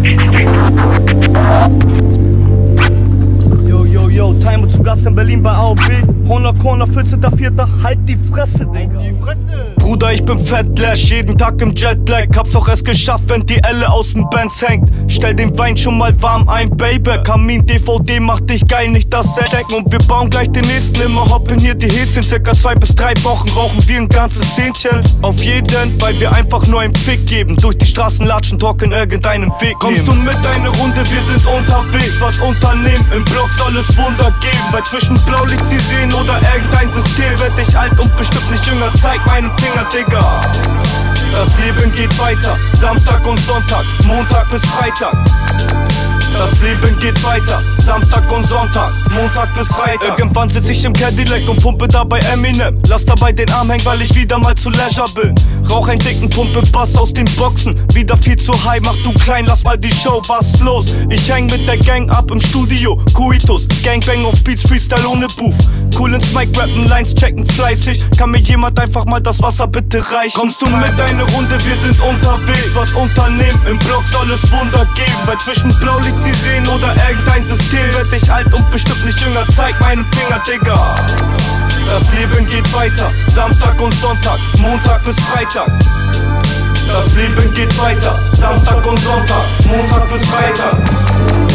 Yo, Time zu Gast in Berlin bei AOB. 100 Corner, 14.04. Halt die Fresse, Digga. Die Fresse. Bruder, ich bin Fatlash, jeden Tag im Jetlag. Hab's auch erst geschafft, wenn die Elle aus dem Bands hängt. Stell den Wein schon mal warm ein, Baby. Kamin, DVD macht dich geil, nicht das Stecken. Und wir bauen gleich den nächsten, immer hoppen hier die Häschen. Circa 2 bis 3 Wochen rauchen wir ein ganzes Hähnchen. Auf jeden, weil wir einfach nur einen Fick geben. Durch die Straßen latschen, talken irgendeinen Weg. Kommst du mit eine Runde, wir sind unterwegs. Was unternehmen, im Block soll es Wunder geben. Weil zwischen Blaulicht-Sirenen oder irgendein System werd ich alt und bestimmt nicht jünger. Zeig meinen Finger, Digga. Das Leben geht weiter, Samstag und Sonntag, Montag bis Freitag. Das Leben geht weiter, Samstag und Sonntag, Montag bis Freitag. Irgendwann sitz ich im Cadillac und pumpe dabei Eminem. Lass dabei den Arm hängen, weil ich wieder mal zu Leisure bin. Rauch einen dicken Pumpe Bass aus den Boxen. Wieder viel zu high, mach du klein, lass mal die Show, was los? Ich häng mit der Gang ab im Studio, Coitus, Gangbang auf Beats, Freestyle ohne Buff. Cool ins Mic rappen, Lines checken fleißig. Kann mir jemand einfach mal das Wasser bitte reichen? Kommst du mit eine Runde, wir sind unterwegs. Was unternehmen, im Block soll es Wunder geben. Weil zwischen Blaulicht-Sirenen oder irgendein System werd ich alt und bestimmt nicht jünger. Zeig meinen Finger, Digga. Das Leben geht weiter, Samstag und Sonntag, Montag bis Freitag. Das Leben geht weiter, Samstag und Sonntag, Montag bis Freitag.